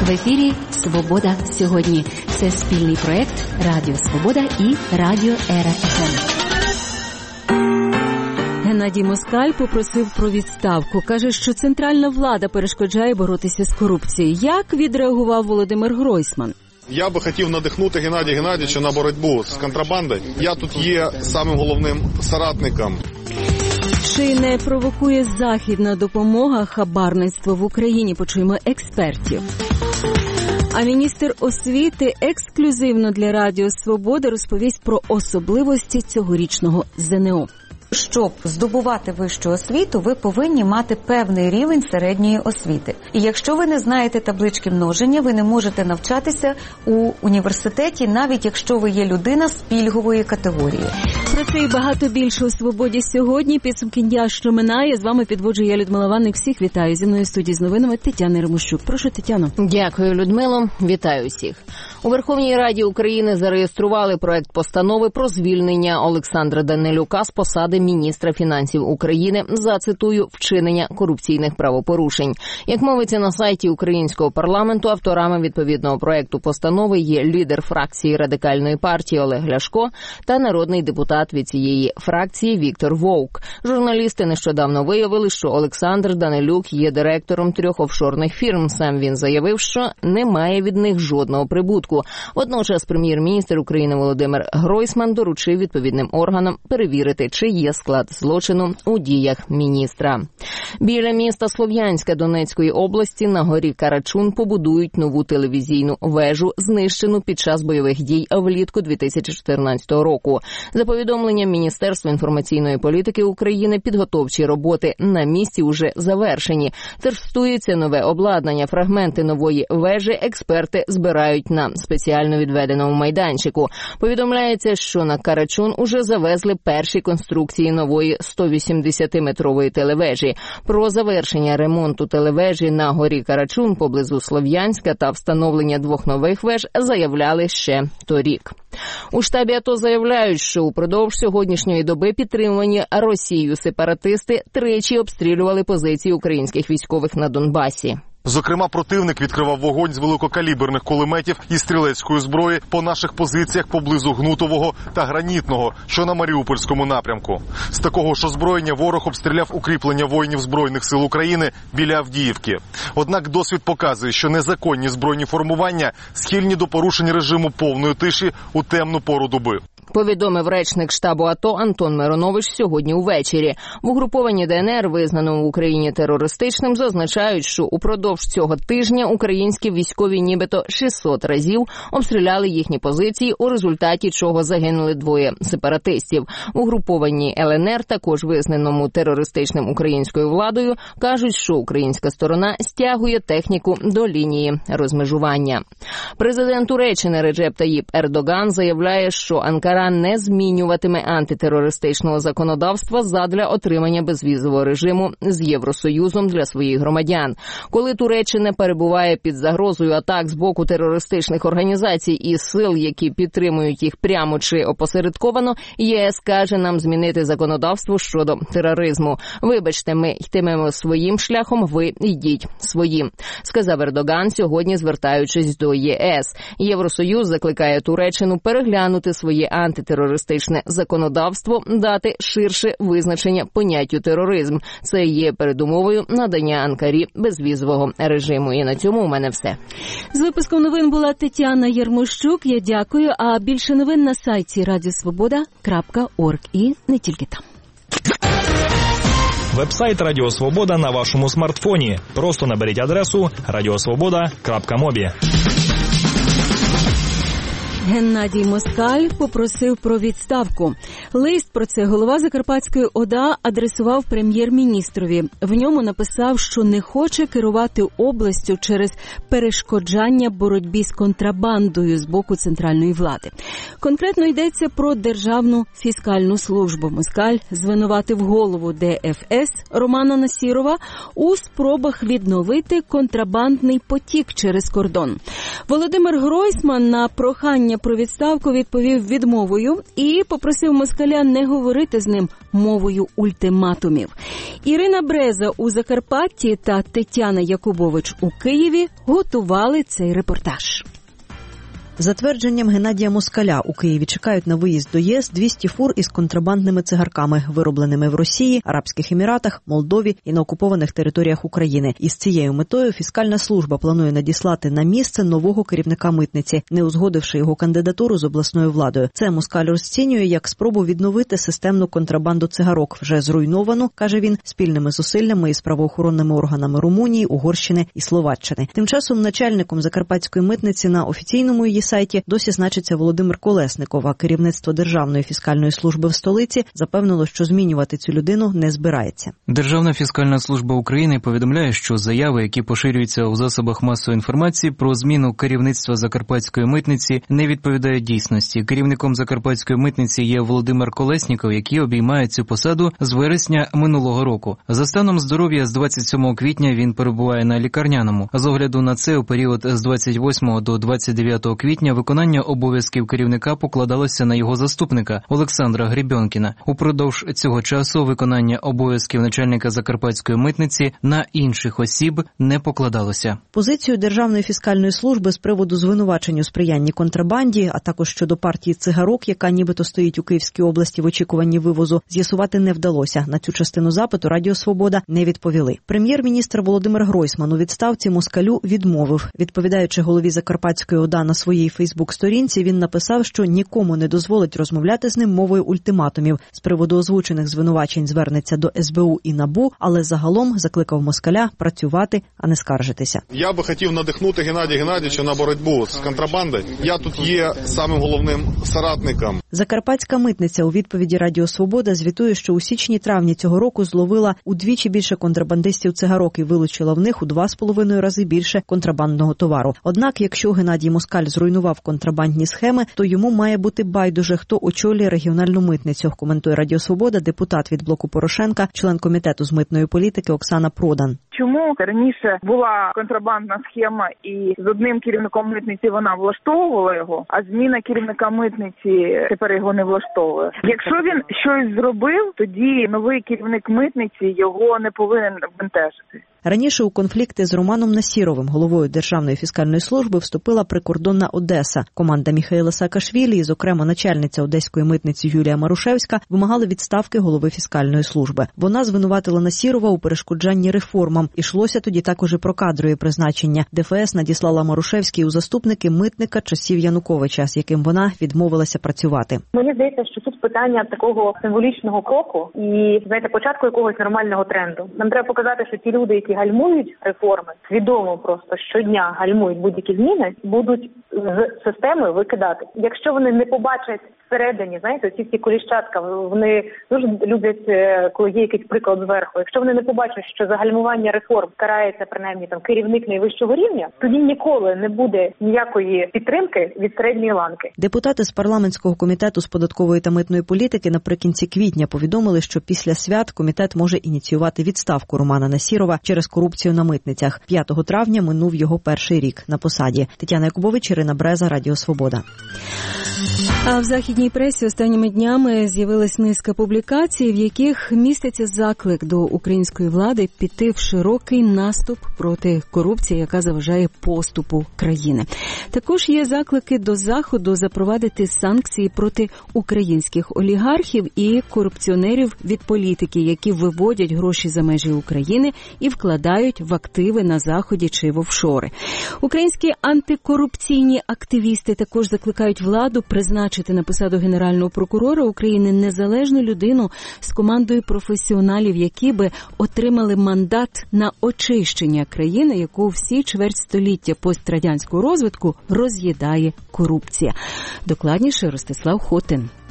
В ефірі «Свобода сьогодні». Це спільний проєкт Радіо Свобода і Радіо Ера ФМ. Геннадій Москаль попросив про відставку. Каже, що центральна влада перешкоджає боротися з корупцією. Як відреагував Володимир Гройсман? Я би хотів надихнути Геннадія Геннадійовича на боротьбу з контрабандою. Я тут є самим головним соратником. Чи не провокує західна допомога хабарництво в Україні? Почуємо експертів. А міністр освіти ексклюзивно для Радіо Свобода розповість про особливості цьогорічного ЗНО. Щоб здобувати вищу освіту, ви повинні мати певний рівень середньої освіти. І якщо ви не знаєте таблички множення, ви не можете навчатися у університеті, навіть якщо ви є людина з пільгової категорії. Про це і багато більше у «Свободі сьогодні». Підсумки дня, що минає. З вами підводжу я, Людмила Ванник. Всіх вітаю. Зі мною в студії з новинами Тетяна Ремущук. Прошу, Тетяно. Дякую, Людмило. Вітаю всіх. У Верховній Раді України зареєстрували проект постанови про звільнення Олександра Данилюка з посади міністра фінансів України за, цитую, вчинення корупційних правопорушень. Як мовиться на сайті українського парламенту, авторами відповідного проекту постанови є лідер фракції Радикальної партії Олег Ляшко та народний депутат від цієї фракції Віктор Вовк. Журналісти нещодавно виявили, що Олександр Данилюк є директором 3 офшорних фірм. Сам він заявив, що не має від них жодного прибутку. Водночас прем'єр-міністр України Володимир Гройсман доручив відповідним органам перевірити, чи є склад злочину у діях міністра. Біля міста Слов'янська Донецької області на горі Карачун побудують нову телевізійну вежу, знищену під час бойових дій влітку 2014 року. За повідомленням Міністерства інформаційної політики України, підготовчі роботи на місці уже завершені. Тестується нове обладнання. Фрагменти нової вежі експерти збирають на спеціально відведеному майданчику. Повідомляється, що на Карачун уже завезли перші конструкції нової 180-метрової телевежі. Про завершення ремонту телевежі на горі Карачун поблизу Слов'янська та встановлення 2 нових веж заявляли ще торік. У штабі АТО заявляють, що упродовж сьогоднішньої доби підтримувані Росією сепаратисти тричі обстрілювали позиції українських військових на Донбасі. Зокрема, противник відкривав вогонь з великокаліберних кулеметів і стрілецької зброї по наших позиціях поблизу Гнутового та Гранітного, що на Маріупольському напрямку. З такого ж озброєння ворог обстріляв укріплення воїнів Збройних сил України біля Авдіївки. Однак досвід показує, що незаконні збройні формування схильні до порушень режиму повної тиші у темну пору доби. Повідомив речник штабу АТО Антон Миронович сьогодні увечері. В угрупованні ДНР, визнаному в Україні терористичним, зазначають, що упродовж цього тижня українські військові нібито 600 разів обстріляли їхні позиції, у результаті чого загинули 2 сепаратистів. В угрупованні ЛНР, також визнаному терористичним українською владою, кажуть, що українська сторона стягує техніку до лінії розмежування. Президент Туреччини Реджеп Таїп Ердоган заявляє, що Анкара не змінюватиме антитерористичного законодавства задля отримання безвізового режиму з Євросоюзом для своїх громадян. Коли Туреччина перебуває під загрозою атак з боку терористичних організацій і сил, які підтримують їх прямо чи опосередковано, ЄС каже нам змінити законодавство щодо тероризму. Вибачте, ми йтимемо своїм шляхом, ви йдіть своїм, сказав Ердоган сьогодні, звертаючись до ЄС. Євросоюз закликає Туреччину переглянути своє антитерористичне законодавство, дати ширше визначення поняттю тероризм. Це є передумовою надання Анкарі безвізового режиму. І на цьому у мене все. З випуском новин була Тетяна Єрмощук. Я дякую. А більше новин на сайті radiosvoboda.org і не тільки там. Веб-сайт Радіо Свобода на вашому смартфоні. Просто наберіть адресу radiosvoboda.mobi. Геннадій Москаль попросив про відставку. Лист про це голова Закарпатської ОДА адресував прем'єр-міністрові. В ньому написав, що не хоче керувати областю через перешкоджання боротьбі з контрабандою з боку центральної влади. Конкретно йдеться про Державну фіскальну службу. Москаль звинуватив голову ДФС Романа Насірова у спробах відновити контрабандний потік через кордон. Володимир Гройсман на прохання про відставку відповів відмовою і попросив москаля не говорити з ним мовою ультиматумів. Ірина Бреза у Закарпатті та Тетяна Якубович у Києві готували цей репортаж. За твердженням Геннадія Москаля, у Києві чекають на виїзд до ЄС 200 фур із контрабандними цигарками, виробленими в Росії, Арабських Еміратах, Молдові і на окупованих територіях України. Із цією метою фіскальна служба планує надіслати на місце нового керівника митниці, не узгодивши його кандидатуру з обласною владою. Це Москаль розцінює як спробу відновити системну контрабанду цигарок, вже зруйновану, каже він, спільними зусиллями із правоохоронними органами Румунії, Угорщини і Словаччини. Тим часом начальником Закарпатської митниці на офіційному її сайті досі значиться Володимир Колесников, а керівництво Державної фіскальної служби в столиці запевнило, що змінювати цю людину не збирається. Державна фіскальна служба України повідомляє, що заяви, які поширюються у засобах масової інформації про зміну керівництва Закарпатської митниці, не відповідають дійсності. Керівником Закарпатської митниці є Володимир Колесніков, який обіймає цю посаду з вересня минулого року. За станом здоров'я з 27 квітня він перебуває на лікарняному. З огляду на це у період з 28 до 29 квітня виконання обов'язків керівника покладалося на його заступника Олександра Гребенкіна. Упродовж цього часу виконання обов'язків начальника Закарпатської митниці на інших осіб не покладалося. Позицію Державної фіскальної служби з приводу звинувачень у сприянні контрабанді, а також щодо партії цигарок, яка нібито стоїть у Київській області в очікуванні вивозу, з'ясувати не вдалося. На цю частину запиту Радіо Свобода не відповіли. Прем'єр-міністр Володимир Гройсман у відставці Москалю відмовив. Відповідаючи голові Закарпатської ОДА на своїй Фейсбук-сторінці, він написав, що нікому не дозволить розмовляти з ним мовою ультиматумів. З приводу озвучених звинувачень звернеться до СБУ і НАБУ, але загалом закликав Москаля працювати, а не скаржитися. Я би хотів надихнути Геннадія Геннадійовича на боротьбу з контрабандою. Я тут є самим головним соратником. Закарпатська митниця у відповіді Радіо Свобода звітує, що у січні-травні цього року зловила удвічі більше контрабандистів цигарок і вилучила в них у 2,5 рази більше контрабандного товару. Однак, якщо Геннадій Москаль зруйнував контрабандні схеми, то йому має бути байдуже, хто очолює регіональну митницю, коментує Радіо Свобода депутат від Блоку Порошенка, член комітету з митної політики Оксана Продан. Чому раніше була контрабандна схема і з одним керівником митниці вона влаштовувала його, а зміна керівника митниці тепер його не влаштовує? Якщо він щось зробив, тоді новий керівник митниці його не повинен бентежити. Раніше у конфлікти з Романом Насіровим, головою Державної фіскальної служби, вступила прикордонна Одеса. Команда Міхаїла Саакашвілі і, зокрема, начальниця Одеської митниці Юлія Марушевська вимагали відставки голови фіскальної служби. Вона звинуватила Насірова у перешкоджанні реформам. Ішлося тоді також і про кадрові призначення. ДФС надіслала Марушевській у заступники митника часів Януковича, з яким вона відмовилася працювати. Мені здається, що тут питання такого символічного кроку і, початку якогось нормального тренду. Нам треба показати, що ті люди, які гальмують реформи, свідомо просто щодня гальмують будь-які зміни, будуть з системи викидати. Якщо вони не побачать всередині, ці коліщатка, вони дуже люблять, коли є якийсь приклад зверху. Якщо вони не побачать, що за гальмування реформ карається принаймні керівник найвищого рівня, тоді ніколи не буде ніякої підтримки від середньої ланки. Депутати з парламентського комітету з податкової та митної політики наприкінці квітня повідомили, що після свят комітет може ініціювати відставку Романа Насірова через корупцію на митницях. 5 травня минув його перший рік на посаді. Тетяна Якубович, Ірина Бреза, Радіо Свобода. А в західній пресі останніми днями з'явилась низка публікацій, в яких міститься заклик до української влади піти в широкий наступ проти корупції, яка заважає поступу країни. Також є заклики до Заходу запровадити санкції проти українських олігархів і корупціонерів від політики, які виводять гроші за межі України і вкладають в активи на Заході чи в офшори. Українські антикорупційні активісти також закликають владу призначити на посаду Генерального прокурора України незалежну людину з командою професіоналів, які би отримали мандат на очищення країни, яку всі чверть століття пострадянського розвитку роз'їдає корупція. Докладніше Ростислав Хотин.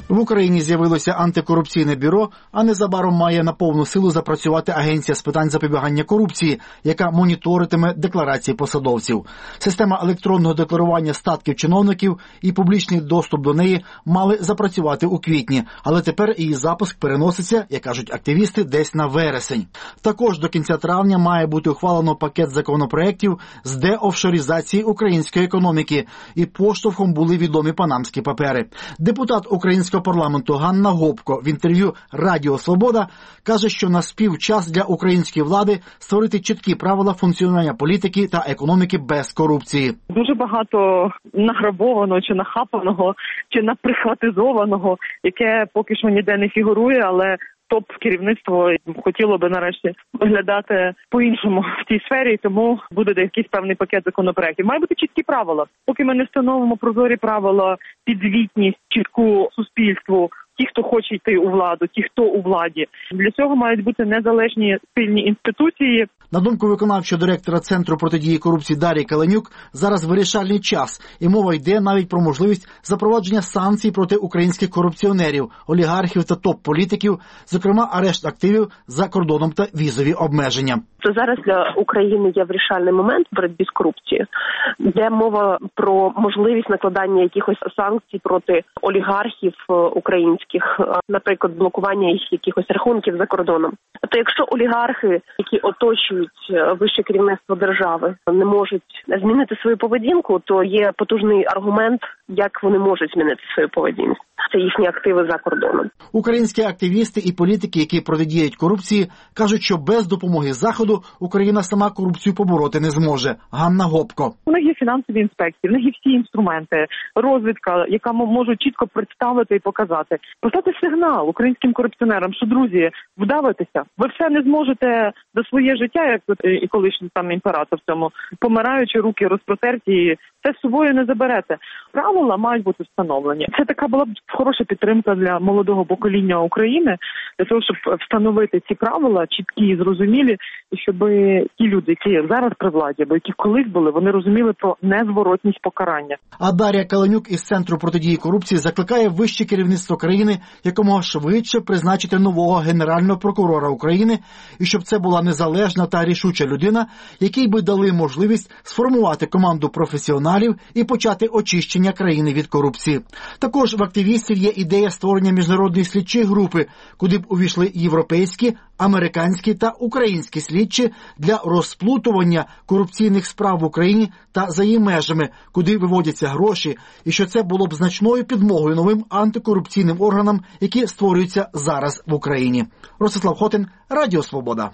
В Україні з'явилося антикорупційне бюро, а незабаром має на повну силу запрацювати Агенція з питань запобігання корупції, яка моніторитиме декларації посадовців. Система електронного декларування статків чиновників і публічний доступ до неї мали запрацювати у квітні, але тепер її запуск переноситься, як кажуть активісти, десь на вересень. Також до кінця травня має бути ухвалено пакет законопроєктів з деофшоризації української економіки, і поштовхом були відомі панамські папери. Депутат українського парламенту Ганна Гопко в інтерв'ю «Радіо Свобода» каже, що наспів час для української влади створити чіткі правила функціонування політики та економіки без корупції. Дуже багато награбованого, чи нахапаного, чи наприхватизованого, яке поки що ніде не фігурує, але топ-керівництво хотіло би нарешті виглядати по-іншому в цій сфері, тому буде якийсь певний пакет законопроєктів. Має бути чіткі правила. Поки ми не встановимо прозорі правила, підзвітність, чітку суспільству, ті, хто хоче йти у владу, ті, хто у владі. Для цього мають бути незалежні сильні інституції. На думку виконавчого директора Центру протидії корупції Дар'ї Каленюк, зараз вирішальний час, і мова йде навіть про можливість запровадження санкцій проти українських корупціонерів, олігархів та топ-політиків, зокрема арешт активів за кордоном та візові обмеження. То зараз для України є вирішальний момент в боротьбі з корупцією, де мова про можливість накладання якихось санкцій проти олігархів українських, наприклад, блокування їх якихось рахунків за кордоном. Тобто, якщо олігархи, які оточують вище керівництво держави, не можуть змінити свою поведінку, то є потужний аргумент, як вони можуть змінити свою поведінку. Це їхні активи за кордоном. Українські активісти і політики, які протидіють корупції, кажуть, що без допомоги Заходу Україна сама корупцію побороти не зможе. Ганна Гопко. У них є фінансові інспекції, у них є всі інструменти, розвідка, яка може чітко представити і показати. Послати сигнал українським корупціонерам, що, друзі, вдавайтеся, ви все не зможете за своє життя, як і колишній там імператор в цьому, помираючи, руки розпротерті, це з собою не заберете. Правила мають бути встановлені. Це така була б хороша підтримка для молодого покоління України, для того, щоб встановити ці правила, чіткі і зрозумілі, і щоб ті люди, які зараз при владі, або які колись були, вони розуміли про незворотність покарання. А Дар'я Каленюк із Центру протидії корупції закликає вище керівництво країни якомога швидше призначити нового генерального прокурора України, і щоб це була незалежна та рішуча людина, якій би дали можливість сформувати команду професіоналів і почати очищення країни від корупції. Також в активістів є ідея створення міжнародної слідчої групи, куди б увійшли європейські, американські та українські слідчі для розплутування корупційних справ в Україні та за її межами, куди виводяться гроші, і що це було б значною підмогою новим антикорупційним органам, які створюються зараз в Україні. Ростислав Хотин, Радіо Свобода.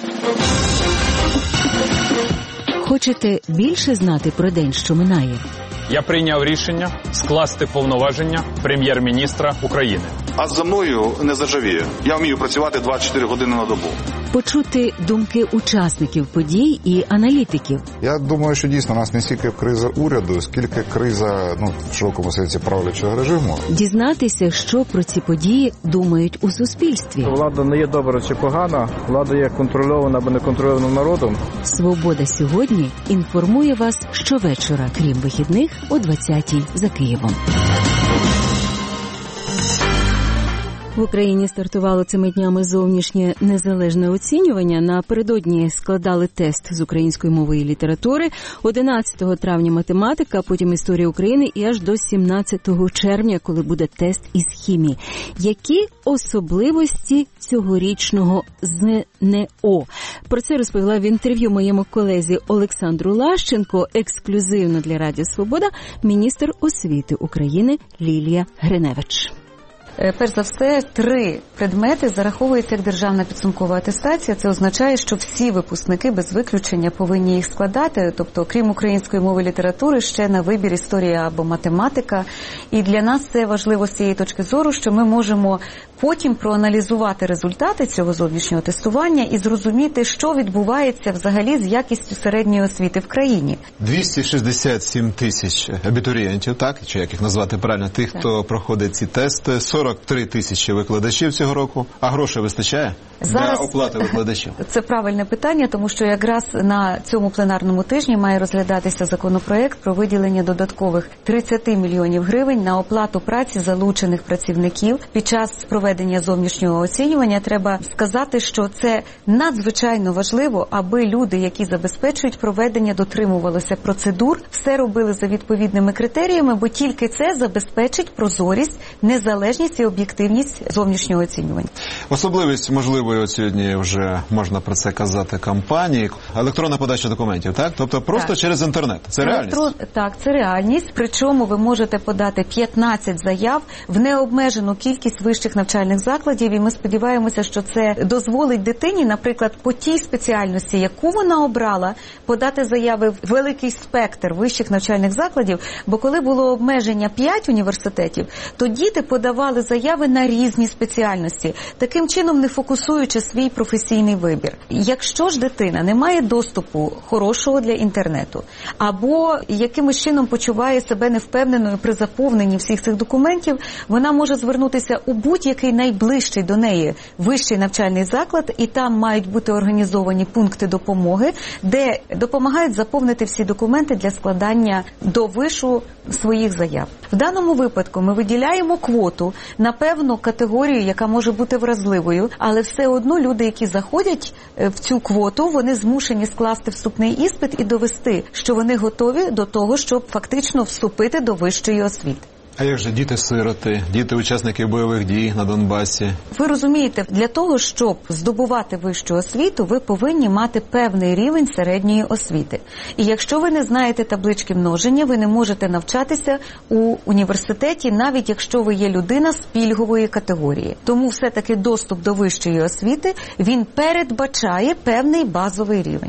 Хочете більше знати про день, що минає? Я прийняв рішення скласти повноваження прем'єр-міністра України. А за мною не заржавіє. Я вмію працювати 24 години на добу. Почути думки учасників подій і аналітиків. Я думаю, що дійсно у нас не стільки криза уряду, скільки криза, в широкому сенсі правлячого режиму. Дізнатися, що про ці події думають у суспільстві. Влада не є добра чи погана, влада є контрольована або не контрольована народом. Свобода сьогодні інформує вас щовечора, крім вихідних, о 20-й за Києвом. В Україні стартувало цими днями зовнішнє незалежне оцінювання. Напередодні складали тест з української мови і літератури. 11 травня математика, потім історія України і аж до 17 червня, коли буде тест із хімії. Які особливості цьогорічного ЗНО? Про це розповіла в інтерв'ю моєму колезі Олександру Лащенко, ексклюзивно для Радіо Свобода, міністр освіти України Лілія Гриневич. Перш за все, 3 предмети зараховуються як державна підсумкова атестація. Це означає, що всі випускники без виключення повинні їх складати. Тобто, крім української мови і літератури, ще на вибір історія або математика. І для нас це важливо з цієї точки зору, що ми можемо потім проаналізувати результати цього зовнішнього тестування і зрозуміти, що відбувається взагалі з якістю середньої освіти в країні. 267 тисяч абітурієнтів, так? Чи як їх назвати правильно? Тих, хто проходить ці тести. 43 тисячі викладачів цього року. А грошей вистачає для оплати викладачів? Це правильне питання, тому що якраз на цьому пленарному тижні має розглядатися законопроект про виділення додаткових 30 мільйонів гривень на оплату праці залучених працівників під час проведення зовнішнього оцінювання. Треба сказати, що це надзвичайно важливо, аби люди, які забезпечують проведення, дотримувалися процедур, все робили за відповідними критеріями, бо тільки це забезпечить прозорість, незалежність і об'єктивність зовнішнього оцінювання. Особливість можливої от сьогодні вже можна про це казати кампанії. Електронна подача документів, так? Тобто просто через інтернет. Це реальність? Так, це реальність. Причому ви можете подати 15 заяв в необмежену кількість вищих навчальних закладів, і ми сподіваємося, що це дозволить дитині, наприклад, по тій спеціальності, яку вона обрала, подати заяви в великий спектр вищих навчальних закладів, бо коли було обмеження 5 університетів, то діти подавали заяви на різні спеціальності, таким чином не фокусуючи свій професійний вибір. Якщо ж дитина не має доступу хорошого для інтернету, або якимось чином почуває себе невпевненою при заповненні всіх цих документів, вона може звернутися у будь-який найближчий до неї вищий навчальний заклад, і там мають бути організовані пункти допомоги, де допомагають заповнити всі документи для складання до вишу своїх заяв. В даному випадку ми виділяємо квоту на певну категорію, яка може бути вразливою, але все одно люди, які заходять в цю квоту, вони змушені скласти вступний іспит і довести, що вони готові до того, щоб фактично вступити до вищої освіти. А як же діти-сироти, діти-учасники бойових дій на Донбасі? Ви розумієте, для того, щоб здобувати вищу освіту, ви повинні мати певний рівень середньої освіти. І якщо ви не знаєте таблички множення, ви не можете навчатися у університеті, навіть якщо ви є людина з пільгової категорії. Тому все-таки доступ до вищої освіти, він передбачає певний базовий рівень.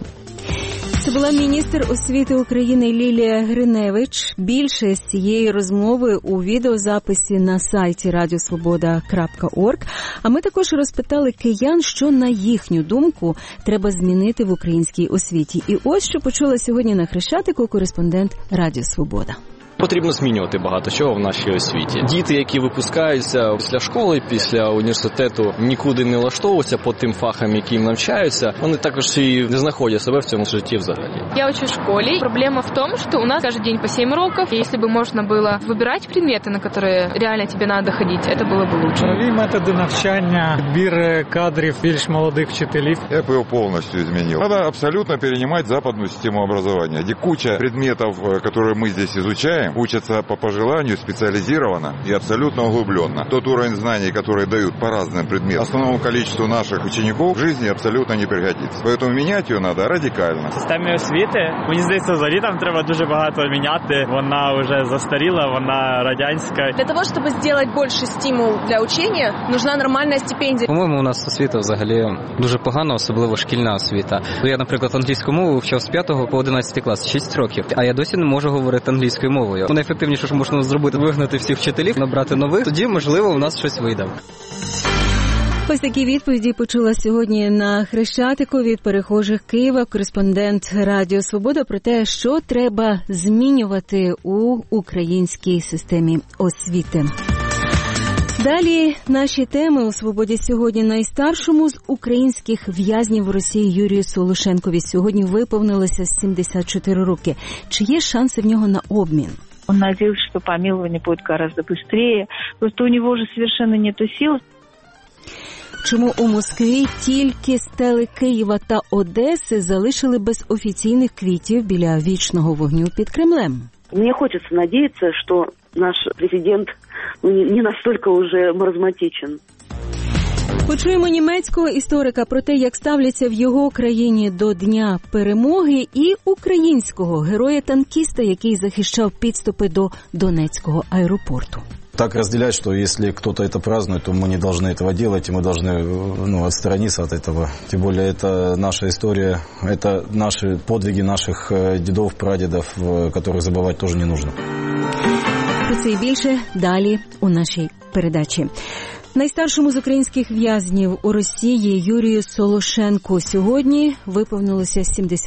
Це була міністр освіти України Лілія Гриневич. Більше з цієї розмови у відеозаписі на сайті radiosvoboda.org. А ми також розпитали киян, що, на їхню думку, треба змінити в українській освіті. І ось що почула сьогодні на Хрещатику кореспондент Радіо Свобода. Потрібно змінювати багато чого в нашій освіті. Діти, які випускаються після школи, після університету, нікуди не влаштовуються по тим фахам, які навчаються, вони також і не знаходять себе в цьому житті взагалі. Я учусь в школе. Проблема в том, что у нас каждый день по 7 уроков. И если бы можно было выбирать предметы, на которые реально тебе надо ходить, это было бы лучше. Нові методи навчання, відбір кадрів більш молодих вчителів. Я бы его полностью изменил. Надо абсолютно перенимать западную систему образования, где куча предметов, которые мы здесь изучаем, учатся по пожеланию, специализированно и абсолютно углубленно. Тот уровень знаний, который дают по разным предметам, основному количеству наших учеников в жизни абсолютно не пригодится. Поэтому менять ее надо радикально. В системі освіти, мені здається, взагалі там треба дуже багато міняти. Вона вже застаріла, вона радянська. Для того, щоб зробити більший стимул для навчання, потрібна нормальна стипендія. По-моєму, у нас освіта взагалі дуже погана, особливо шкільна освіта. Я, наприклад, англійську мову вивчав з 5 по 11 клас, 6 років, а я досі не можу говорити англійською мовою. Найефективніше, що можна зробити, вигнати всіх вчителів, набрати нових, тоді, можливо, у нас щось вийде. Ось такі відповіді почула сьогодні на Хрещатику від перехожих Києва кореспондент Радіо Свобода про те, що треба змінювати у українській системі освіти. Далі наші теми у «Свободі» сьогодні. Найстаршому з українських в'язнів в Росії Юрію Солошенкові сьогодні виповнилося 74 роки. Чи є шанси в нього на обмін? Он надеялся, что помилование будет гораздо быстрее. Просто у него уже совершенно нету сил. Чому у Москві тільки стели Києва та Одеси залишили без офіційних квітів біля вічного вогню під Кремлем? Мне хочется надеяться, что наш президент не настолько уже маразматичен. Почуємо німецького історика про те, як ставляться в його країні до Дня перемоги, і українського героя-танкіста, який захищав підступи до Донецького аеропорту. Так разделять, что если кто-то это празднует, то мы не должны этого делать, и мы должны отстраниться от этого. Тем более это наша история, это наши подвиги наших дедов, прадедов, которых забывать тоже не нужно. Про це і більше далі у нашій передачі. Найстаршому з українських в'язнів у Росії Юрію Солошенку сьогодні виповнилося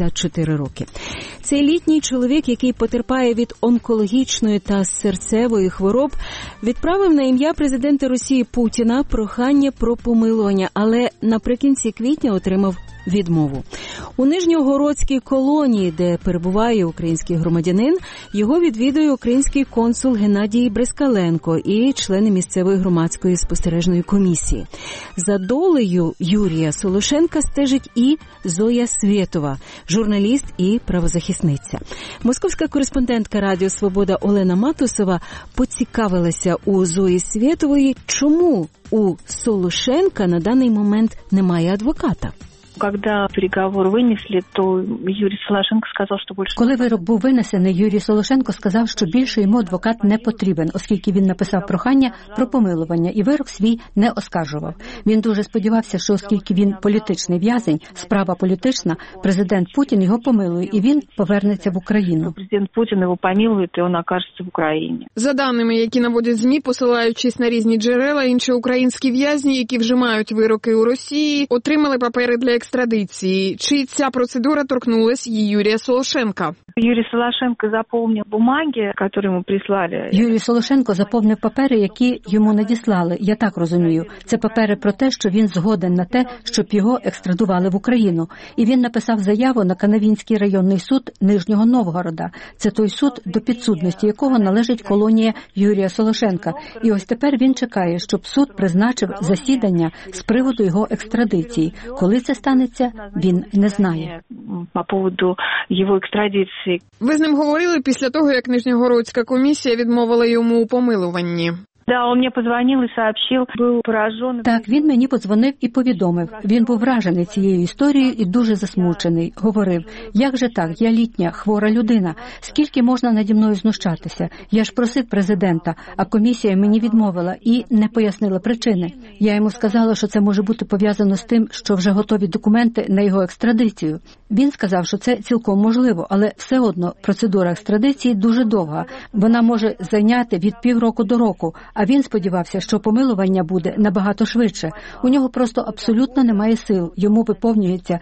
74 роки. Цей літній чоловік, який потерпає від онкологічної та серцевої хвороб, відправив на ім'я президента Росії Путіна прохання про помилування, але наприкінці квітня отримав відмову. У Нижньогородській колонії, де перебуває український громадянин, його відвідує український консул Геннадій Брескаленко і члени місцевої громадської спостережної комісії. За долею Юрія Солошенка стежить і Зоя Свєтова, журналіст і правозахисниця. Московська кореспондентка Радіо Свобода Олена Матусова поцікавилася у Зої Свєтової, чому у Солошенка на даний момент немає адвоката. Когда приговор вынесли, то Юрий Солошенко сказав, що більше... Коли вирок був винесений, Юрій Солошенко сказав, що більше йому адвокат не потрібен, оскільки він написав прохання про помилування і вирок свій не оскаржував. Він дуже сподівався, що оскільки він політичний в'язень, справа політична, президент Путін його помилує і він повернеться в Україну. Президент Путін його помилує, і він окажеться в Україні. За даними, які наводять ЗМІ, посилаючись на різні джерела, інші українські в'язні, які вже мають вироки у Росії, отримали папери для екстрадиції. Чи ця процедура торкнулась і Юрія Солошенка? Юрій Солошенко заповнив бумаги, які йому прислали. Юрій Солошенко заповнив папери, які йому надіслали. Я так розумію. Це папери про те, що він згоден на те, щоб його екстрадували в Україну. І він написав заяву на Канавінський районний суд Нижнього Новгорода. Це той суд, до підсудності якого належить колонія Юрія Солошенка. І ось тепер він чекає, щоб суд призначив засідання з приводу його екстрадиції. Коли це станеться, він не знає. По поводу його екстрадиції. Ви з ним говорили після того, як Нижньогородська комісія відмовила йому у помилуванні? Да, он мне позвонил и сообщил, был поражен. Так, він мені подзвонив і повідомив. Він був вражений цією історією і дуже засмучений. Говорив, як же так, я літня, хвора людина. Скільки можна наді мною знущатися? Я ж просив президента, а комісія мені відмовила і не пояснила причини. Я йому сказала, що це може бути пов'язано з тим, що вже готові документи на його екстрадицію. Він сказав, що це цілком можливо, але все одно процедура екстрадиції дуже довга. Вона може зайняти від півроку до року. А він сподівався, що помилування буде набагато швидше. У нього просто абсолютно немає сил. Йому виповнюється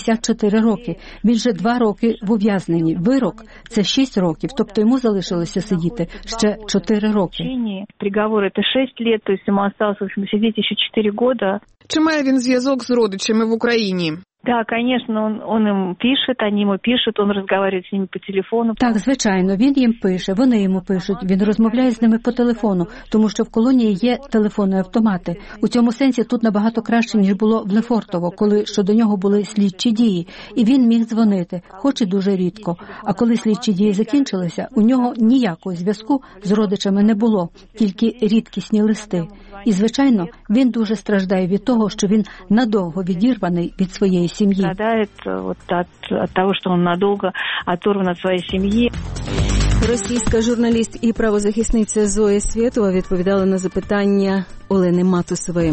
74 роки. Він вже 2 роки в ув'язненні. Вирок – це 6 років, тобто йому залишилося сидіти ще 4 роки. Приговор – це 6 років, тобто йому залишилося сидіти ще 4 роки. Чи має він зв'язок з родичами в Україні? Да, конечно, он им пишет, они ему пишут, он разговаривает с ними по телефону. Так, звичайно, він їм пише, вони йому пишуть, він розмовляє з ними по телефону, тому що в колонії є телефонні автомати. У цьому сенсі тут набагато краще, ніж було в Лефортово, коли щодо нього були слідчі дії, і він міг дзвонити, хоч і дуже рідко. А коли слідчі дії закінчилися, у нього ніякого зв'язку з родичами не було, тільки рідкісні листи. І, звичайно, він дуже страждає від того, що він надовго відірваний від своєї сім'ї. Страдает от того, що він надовго оторван від своєї сім'ї. Російська журналіст і правозахисниця Зоя Свєтова відповідала на запитання Олени Матусової.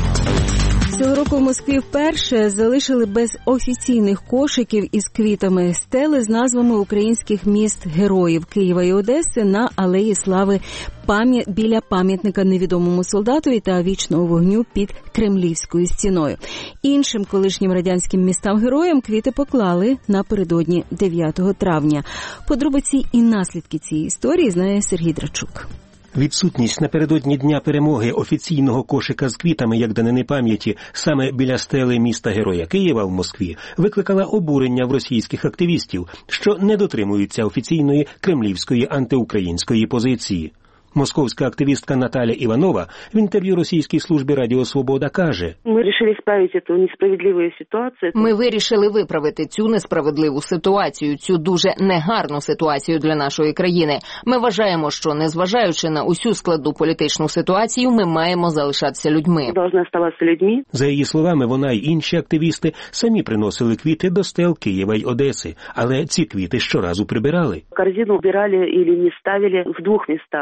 Цього року в Москві вперше залишили без офіційних кошиків із квітами стели з назвами українських міст-героїв Києва і Одеси на Алеї Слави біля пам'ятника невідомому солдатові та вічного вогню під Кремлівською стіною. Іншим колишнім радянським містам-героям квіти поклали напередодні 9 травня. Подробиці і наслідки цієї історії знає Сергій Драчук. Відсутність напередодні Дня перемоги офіційного кошика з квітами як данини пам'яті саме біля стели міста-героя Києва в Москві викликала обурення в російських активістів, що не дотримуються офіційної кремлівської антиукраїнської позиції. Московська активістка Наталя Іванова в інтерв'ю російській службі Радіо Свобода каже: Ми вирішили виправити цю несправедливу ситуацію, цю дуже негарну ситуацію для нашої країни. Ми вважаємо, що незважаючи на усю складну політичну ситуацію, ми маємо залишатися людьми. За її словами, вона й інші активісти самі приносили квіти до стел Києва й Одеси, але ці квіти щоразу прибирали. Корзину убирали или не ставили в 2 містах, возле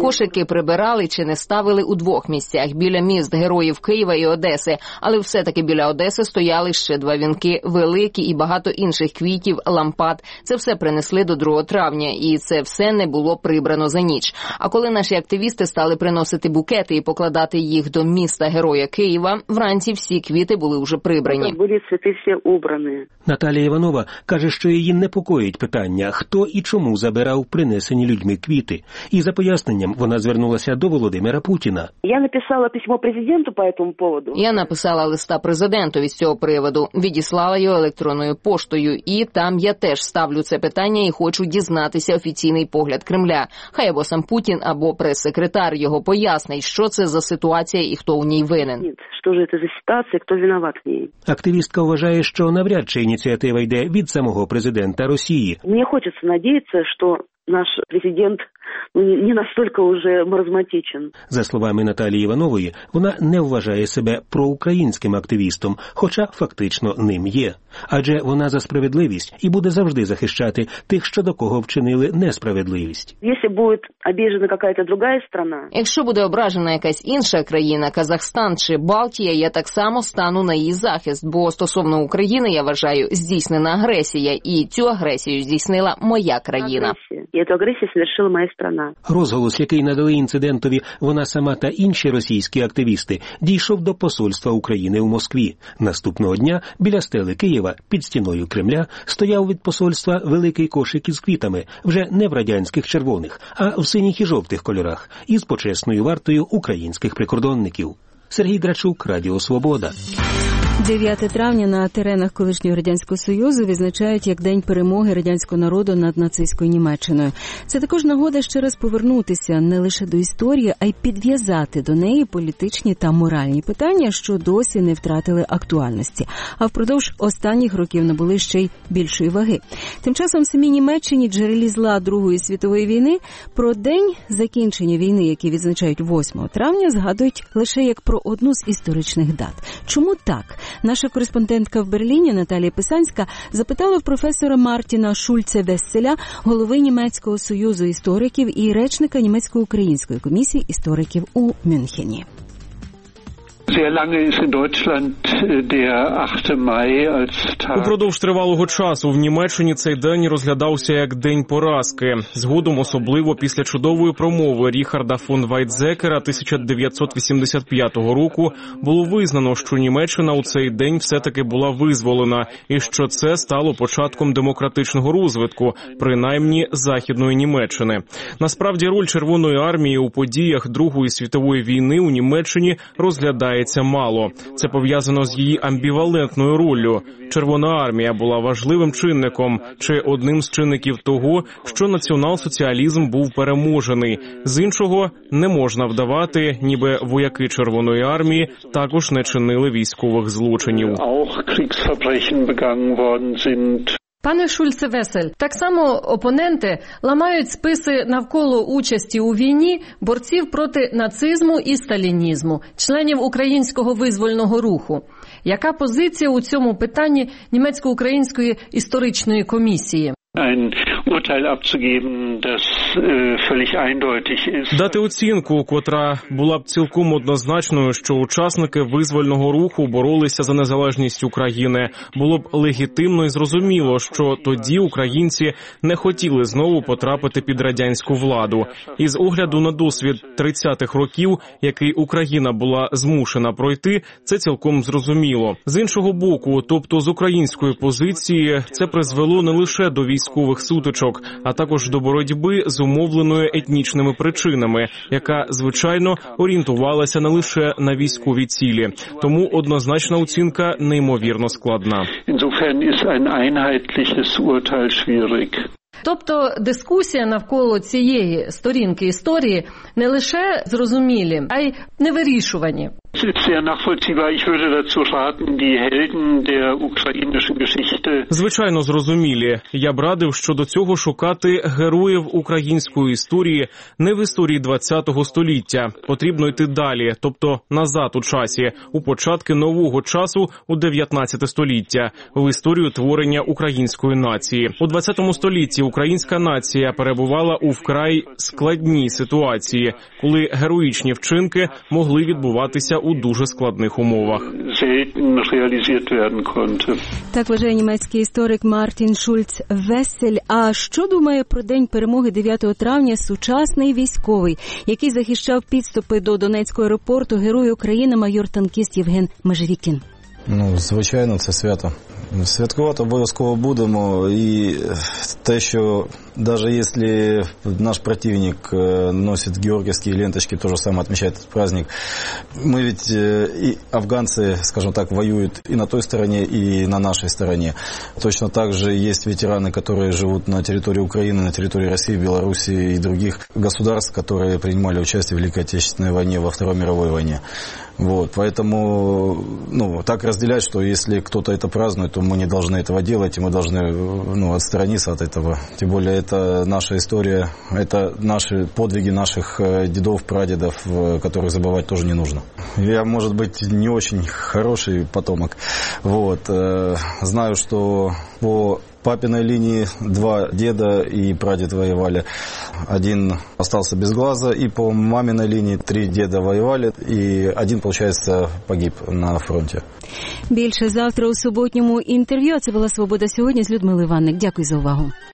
Кошики прибирали чи не ставили у двох місцях – біля міст героїв Києва і Одеси. Але все-таки біля Одеси стояли ще 2 вінки, великі і багато інших квітів, лампад. Це все принесли до 2 травня, і це все не було прибрано за ніч. А коли наші активісти стали приносити букети і покладати їх до міста героя Києва, вранці всі квіти були вже прибрані. Були цвіти всі убрані. Наталія Іванова каже, що її непокоїть питання, хто і чому забирав принесені людьми квіти. І за поясненням вона звернулася до Володимира Путіна. Я написала письмо президенту по цьому поводу. Я написала листа президентові з цього приводу, відіслала його електронною поштою, і там я теж ставлю це питання і хочу дізнатися офіційний погляд Кремля. Хай або сам Путін, або прес-секретар його пояснить, що це за ситуація і хто у ній винен. Ні, що ж це за ситуація, хто виноват в ній. Активістка вважає, що навряд чи ініціатива йде від самого президента Росії. Мені хочеться сподіватися, що наш президент не настільки вже маразматичен. За словами Наталії Іванової, вона не вважає себе проукраїнським активістом, хоча фактично ним є. Адже вона за справедливість і буде завжди захищати тих, що до кого вчинили несправедливість. Якщо буде обіжена якась друга країна, якщо буде ображена якась інша країна, Казахстан чи Балтія, я так само стану на її захист, бо стосовно України, я вважаю, здійснена агресія, і цю агресію здійснила моя країна. І цю агресію звершила моя країна. Розголос, який надали інцидентові вона сама та інші російські активісти, дійшов до посольства України у Москві. Наступного дня біля стели Києва під стіною Кремля стояв від посольства великий кошик із квітами, вже не в радянських червоних, а в синіх і жовтих кольорах, із почесною вартою українських прикордонників. Сергій Драчук, Радіо Свобода. 9 травня на теренах колишнього Радянського Союзу відзначають як День перемоги радянського народу над нацистською Німеччиною. Це також нагода ще раз повернутися не лише до історії, а й підв'язати до неї політичні та моральні питання, що досі не втратили актуальності, а впродовж останніх років набули ще й більшої ваги. Тим часом в самій Німеччині, джерелі зла Другої світової війни, про день закінчення війни, який відзначають 8 травня, згадують лише як про одну з історичних дат. Чому так? Наша кореспондентка в Берліні Наталія Писанська запитала в професора Мартіна Шульце-Весселя, голови Німецького союзу істориків і речника Німецько-української комісії істориків у Мюнхені. Упродовж тривалого часу в Німеччині цей день розглядався як День поразки. Згодом, особливо після чудової промови Ріхарда фон Вайтзекера 1985 року, було визнано, що Німеччина у цей день все-таки була визволена, і що це стало початком демократичного розвитку, принаймні Західної Німеччини. Насправді, роль Червоної армії у подіях Другої світової війни у Німеччині розглядається мало. Це пов'язано з її амбівалентною роллю. Червона армія була важливим чинником, чи одним з чинників того, що націонал-соціалізм був переможений. З іншого, не можна вдавати, ніби вояки Червоної армії також не чинили військових злочинів. Пане Шульце-Весель, так само опоненти ламають списи навколо участі у війні борців проти нацизму і сталінізму, членів українського визвольного руху. Яка позиція у цьому питанні Німецько-української історичної комісії? Дати оцінку, котра була б цілком однозначною, що учасники визвольного руху боролися за незалежність України. Було б легітимно і зрозуміло, що тоді українці не хотіли знову потрапити під радянську владу. І з огляду на досвід 30-х років, який Україна була змушена пройти, це цілком зрозуміло. З іншого боку, тобто з української позиції, це призвело не лише до військових сутичок, а також до боротьби з умовленою етнічними причинами, яка, звичайно, орієнтувалася не лише на військові цілі. Тому однозначна оцінка неймовірно складна. Тобто дискусія навколо цієї сторінки історії не лише зрозумілі, а й невирішувані. Звичайно, зрозумілі. Я б радив щодо цього шукати героїв української історії не в історії ХХ століття. Потрібно йти далі, тобто назад у часі, у початки нового часу у 19 століття, в історію творення української нації. У 20 столітті українська нація перебувала у вкрай складній ситуації, коли героїчні вчинки могли відбуватися у дуже складних умовах. Так вважає німецький історик Мартін Шульц-Вессель. А що думає про День перемоги 9 травня сучасний військовий, який захищав підступи до Донецького аеропорту, герой України майор-танкіст Євген Межевікін? Звичайно, це свято. Святкувати обов'язково будемо, і те, що даже если наш противник носит георгиевские ленточки, то же самое отмечает этот праздник, мы ведь и афганцы, скажем так, воюют и на той стороне, и на нашей стороне. Точно так же есть ветераны, которые живут на территории Украины, на территории России, Белоруссии и других государств, которые принимали участие в Великой Отечественной войне, во Второй мировой войне. Вот, поэтому, так разделять, что если кто-то это празднует, то мы не должны этого делать, и мы должны, отстраниться от этого. Тем более, это наша история, это наши подвиги наших дедов, прадедов, которых забывать тоже не нужно. Я, может быть, не очень хороший потомок. Знаю, что по папиной линии 2 деда и прадед воевали. Один остался без глаза, и по маминой линии 3 деда воевали, и один, получается, погиб на фронте. Більше завтра у суботньому інтерв'ю. Це була «Свобода сьогодні» з Людмилою Іванник. Дякую за увагу.